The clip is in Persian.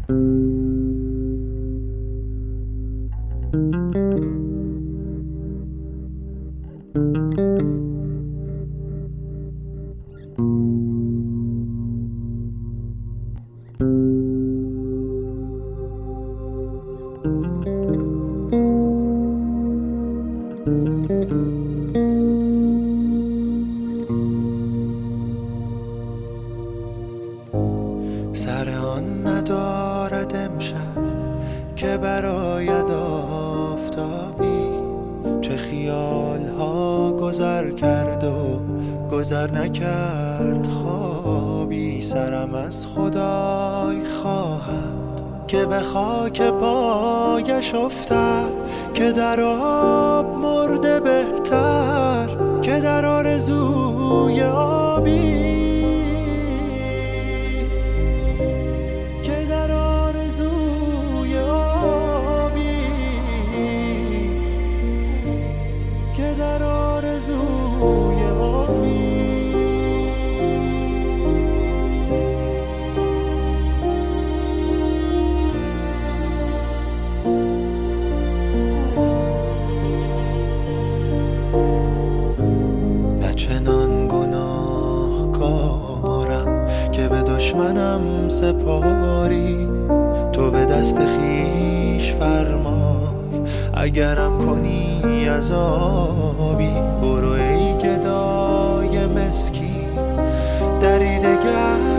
سر آن ندارد امشب که برآید آفتابی، چه خیال ها گذر کرد و گذر نکرد خوابی. سرم از خدای خواهد که به خاک پایش افتد، که در آب مرده بهتر که در آرزوی آبی. دشمنم سپاری، تو به دست خیش فرمای، اگرم کنی عذابی. برو ای گدای مسکین دریدگر